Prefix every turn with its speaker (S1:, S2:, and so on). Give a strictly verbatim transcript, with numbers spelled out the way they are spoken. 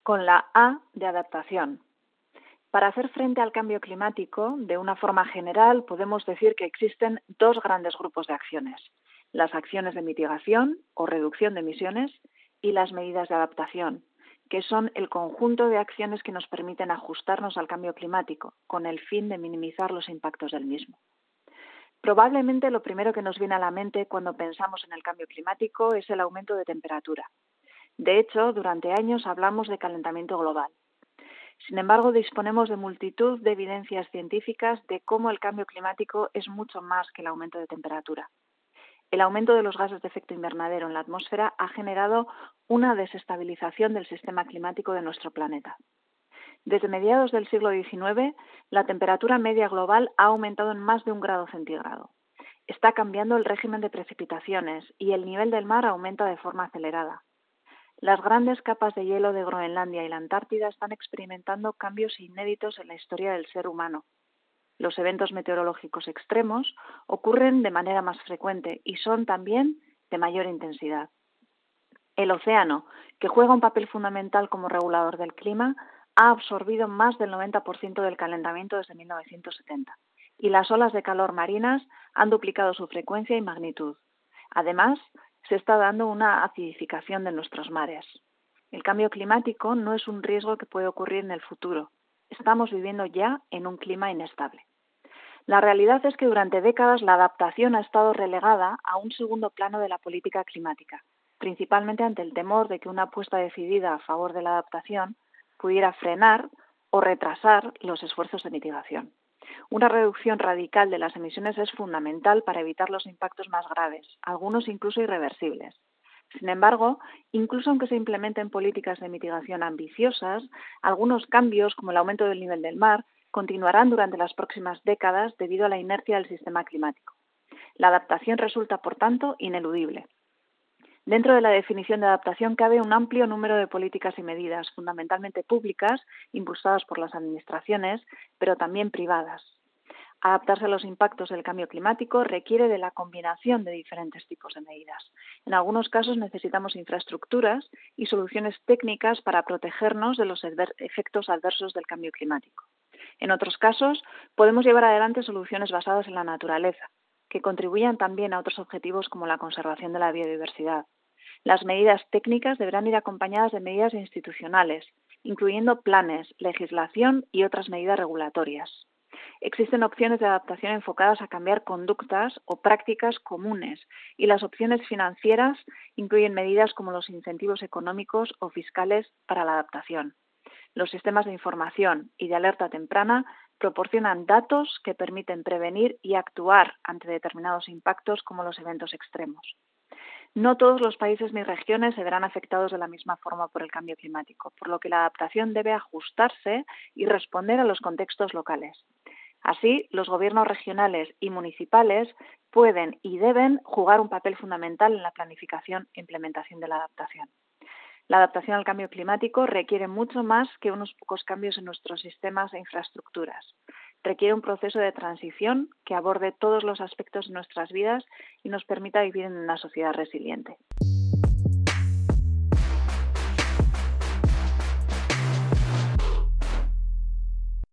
S1: Con la A de adaptación. Para hacer frente al cambio climático, de una forma general, podemos decir que existen dos grandes grupos de acciones: las acciones de mitigación o reducción de emisiones y las medidas de adaptación, que son el conjunto de acciones que nos permiten ajustarnos al cambio climático, con el fin de minimizar los impactos del mismo. Probablemente lo primero que nos viene a la mente cuando pensamos en el cambio climático es el aumento de temperatura. De hecho, durante años hablamos de calentamiento global. Sin embargo, disponemos de multitud de evidencias científicas de cómo el cambio climático es mucho más que el aumento de temperatura. El aumento de los gases de efecto invernadero en la atmósfera ha generado una desestabilización del sistema climático de nuestro planeta. Desde mediados del siglo diecinueve, la temperatura media global ha aumentado en más de un grado centígrado. Está cambiando el régimen de precipitaciones y el nivel del mar aumenta de forma acelerada. Las grandes capas de hielo de Groenlandia y la Antártida están experimentando cambios inéditos en la historia del ser humano. Los eventos meteorológicos extremos ocurren de manera más frecuente y son también de mayor intensidad. El océano, que juega un papel fundamental como regulador del clima, ha absorbido más del noventa por ciento del calentamiento desde mil novecientos setenta, y las olas de calor marinas han duplicado su frecuencia y magnitud. Además, se está dando una acidificación de nuestros mares. El cambio climático no es un riesgo que puede ocurrir en el futuro. Estamos viviendo ya en un clima inestable. La realidad es que durante décadas la adaptación ha estado relegada a un segundo plano de la política climática, principalmente ante el temor de que una apuesta decidida a favor de la adaptación pudiera frenar o retrasar los esfuerzos de mitigación. Una reducción radical de las emisiones es fundamental para evitar los impactos más graves, algunos incluso irreversibles. Sin embargo, incluso aunque se implementen políticas de mitigación ambiciosas, algunos cambios, como el aumento del nivel del mar, continuarán durante las próximas décadas debido a la inercia del sistema climático. La adaptación resulta, por tanto, ineludible. Dentro de la definición de adaptación cabe un amplio número de políticas y medidas, fundamentalmente públicas, impulsadas por las administraciones, pero también privadas. Adaptarse a los impactos del cambio climático requiere de la combinación de diferentes tipos de medidas. En algunos casos necesitamos infraestructuras y soluciones técnicas para protegernos de los efectos adversos del cambio climático. En otros casos, podemos llevar adelante soluciones basadas en la naturaleza, que contribuyan también a otros objetivos como la conservación de la biodiversidad. Las medidas técnicas deberán ir acompañadas de medidas institucionales, incluyendo planes, legislación y otras medidas regulatorias. Existen opciones de adaptación enfocadas a cambiar conductas o prácticas comunes, y las opciones financieras incluyen medidas como los incentivos económicos o fiscales para la adaptación. Los sistemas de información y de alerta temprana proporcionan datos que permiten prevenir y actuar ante determinados impactos como los eventos extremos. No todos los países ni regiones se verán afectados de la misma forma por el cambio climático, por lo que la adaptación debe ajustarse y responder a los contextos locales. Así, los gobiernos regionales y municipales pueden y deben jugar un papel fundamental en la planificación e implementación de la adaptación. La adaptación al cambio climático requiere mucho más que unos pocos cambios en nuestros sistemas e infraestructuras. Requiere un proceso de transición que aborde todos los aspectos de nuestras vidas y nos permita vivir en una sociedad resiliente.